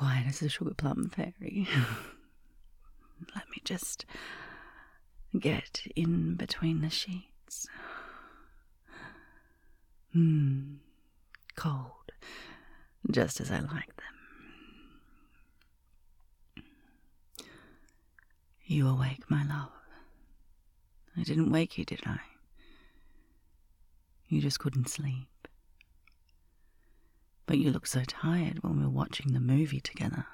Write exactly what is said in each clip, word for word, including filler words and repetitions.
quiet as a sugar plum fairy. Let me just get in between the sheets. Hmm, cold, just as I like them. You awake, my love. I didn't wake you, did I? You just couldn't sleep. But you looked so tired when we were watching the movie together.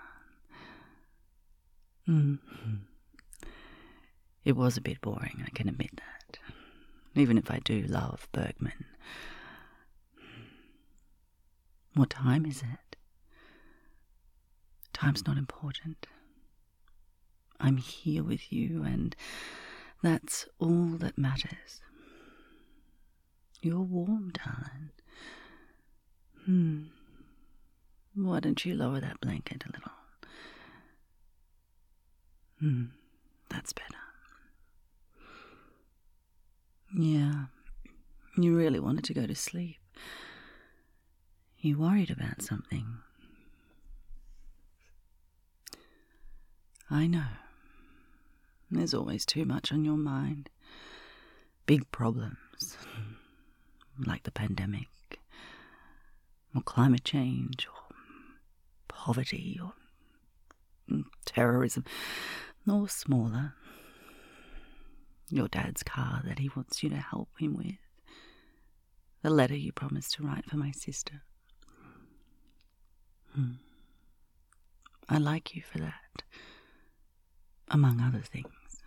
Mm-hmm. It was a bit boring, I can admit that. Even if I do love Bergman. What time is it? Time's not important. I'm here with you, and that's all that matters. You're warm, darling. Hmm. Why don't you lower that blanket a little? Hmm. That's better. Yeah. You really wanted to go to sleep. You worried about something. I know. There's always too much on your mind. Big problems, like the pandemic, or climate change, or poverty, or terrorism, or smaller. Your dad's car that he wants you to help him with. The letter you promised to write for my sister. Hmm. I like you for that, among other things.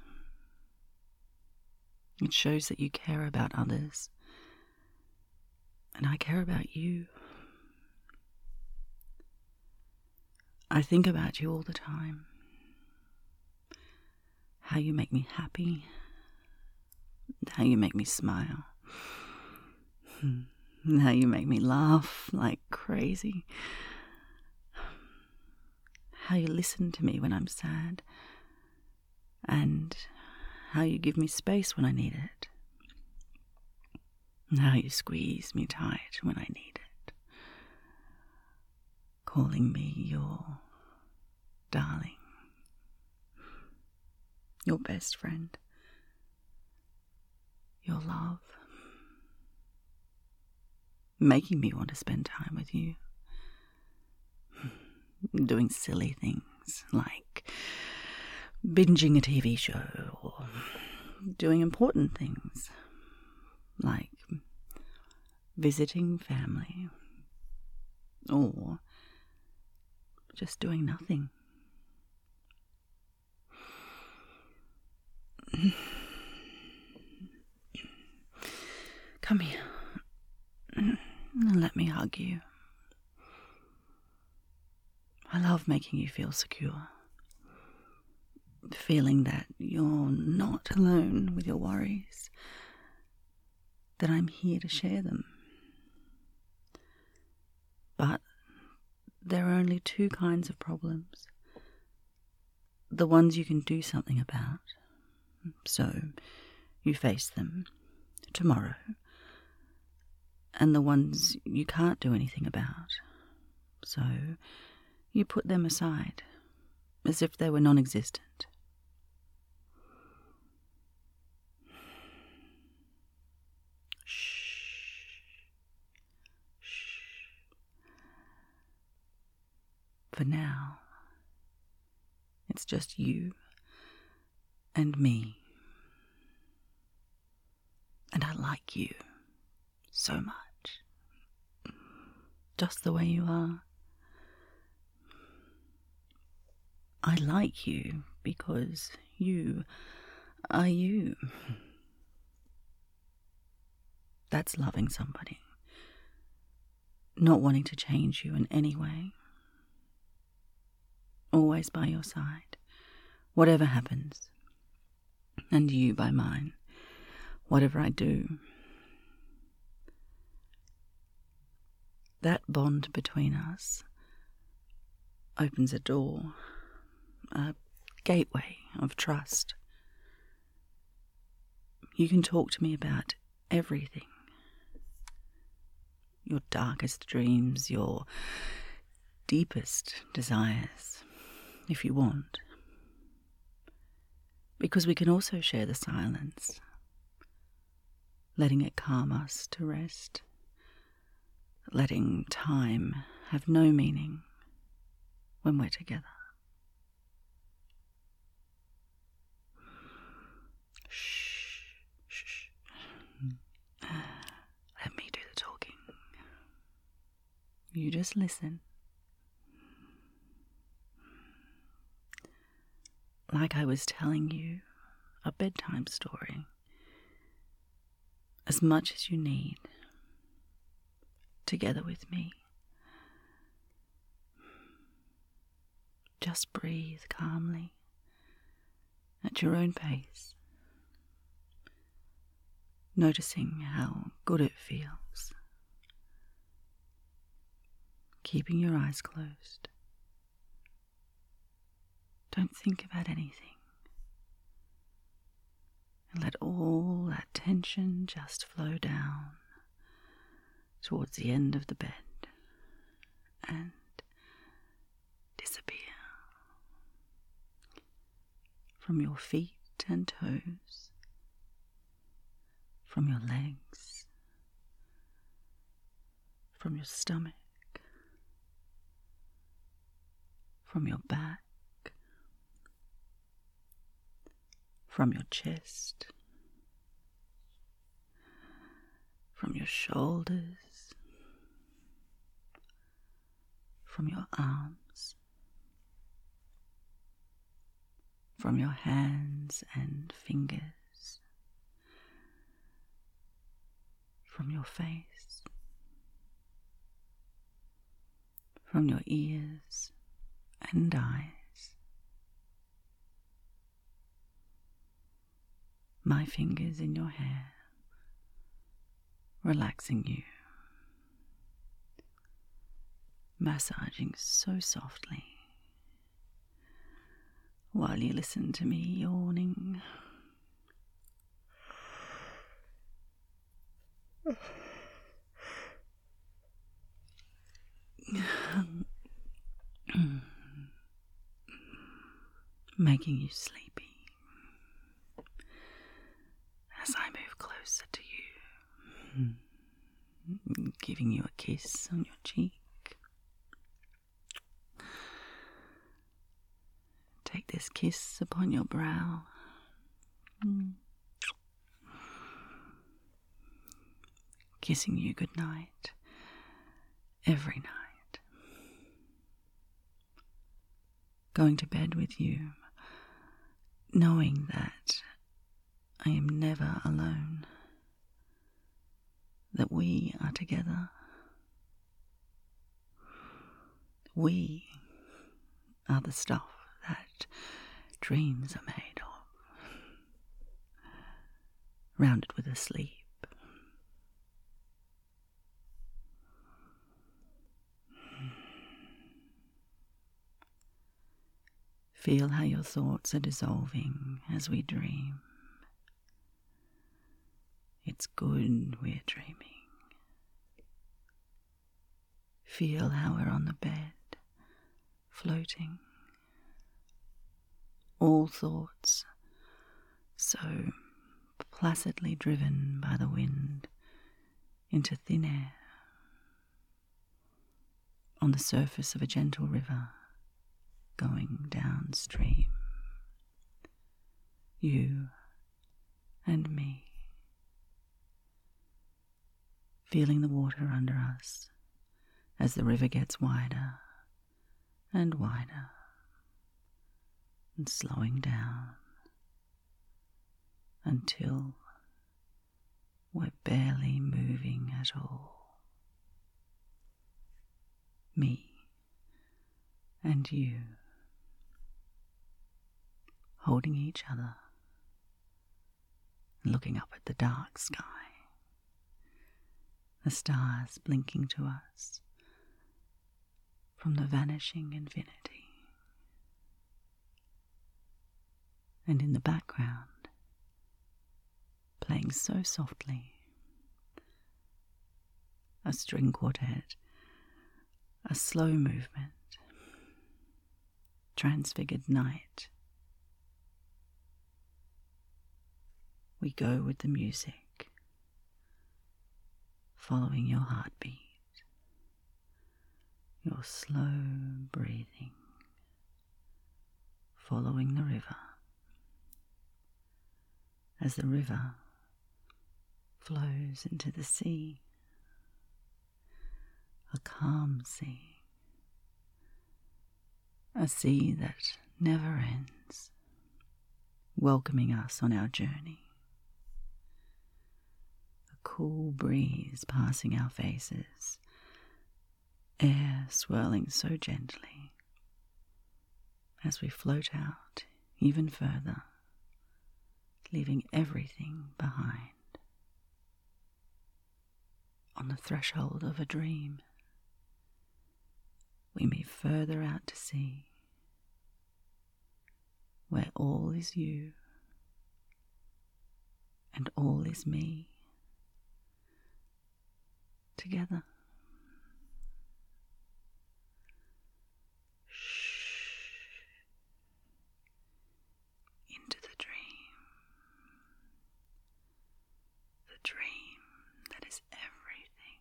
It shows that you care about others, and I care about you. I think about you all the time. How you make me happy, how you make me smile, how you make me laugh like crazy, how you listen to me when I'm sad, and how you give me space when I need it, and how you squeeze me tight when I need it, calling me your darling, your best friend, your love, making me want to spend time with you, doing silly things like binging a T V show, or doing important things like visiting family, or just doing nothing. Come here and let me hug you. I love making you feel secure. Feeling that you're not alone with your worries, that I'm here to share them. But there are only two kinds of problems. The ones you can do something about, so you face them tomorrow, and the ones you can't do anything about, so you put them aside as if they were non-existent. For now, it's just you and me. And I like you so much. Just the way you are. I like you because you are you. That's loving somebody. Not wanting to change you in any way. Always by your side, whatever happens, and you by mine, whatever I do. That bond between us opens a door, a gateway of trust. You can talk to me about everything. Your darkest dreams, your deepest desires, if you want. Because we can also share the silence, letting it calm us to rest, letting time have no meaning when we're together. Shh, shh. Let me do the talking. You just listen. Like I was telling you a bedtime story. As much as you need, together with me. Just breathe calmly at your own pace, noticing how good it feels, keeping your eyes closed. Don't think about anything, and let all that tension just flow down towards the end of the bed and disappear from your feet and toes, from your legs, from your stomach, from your back, from your chest, from your shoulders, from your arms, from your hands and fingers, from your face, from your ears and eyes. My fingers in your hair, relaxing you, massaging so softly while you listen to me yawning. Making you sleepy as I move closer to you, giving you a kiss on your cheek. Take this kiss upon your brow. Kissing you goodnight every night. Going to bed with you, knowing that I am never alone, that we are together. We are the stuff that dreams are made of, rounded with a sleep. Feel how your thoughts are dissolving as we dream. It's good we're dreaming. Feel how we're on the bed, floating. All thoughts so placidly driven by the wind into thin air on the surface of a gentle river going downstream. You and me, feeling the water under us as the river gets wider and wider and slowing down until we're barely moving at all. Me and you holding each other, looking up at the dark sky, the stars blinking to us from the vanishing infinity. And in the background, playing so softly, a string quartet a slow movement, transfigured night. We go with the music, following your heartbeat, your slow breathing, following the river, as the river flows into the sea, a calm sea, a sea that never ends, welcoming us on our journey. A cool breeze passing our faces, air swirling so gently as we float out even further, leaving everything behind. On the threshold of a dream, we move further out to sea, where all is you and all is me, together. Shh. Into the dream, the dream that is everything,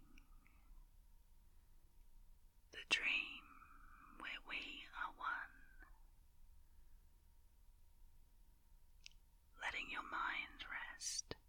the dream where we are one. Letting your mind rest,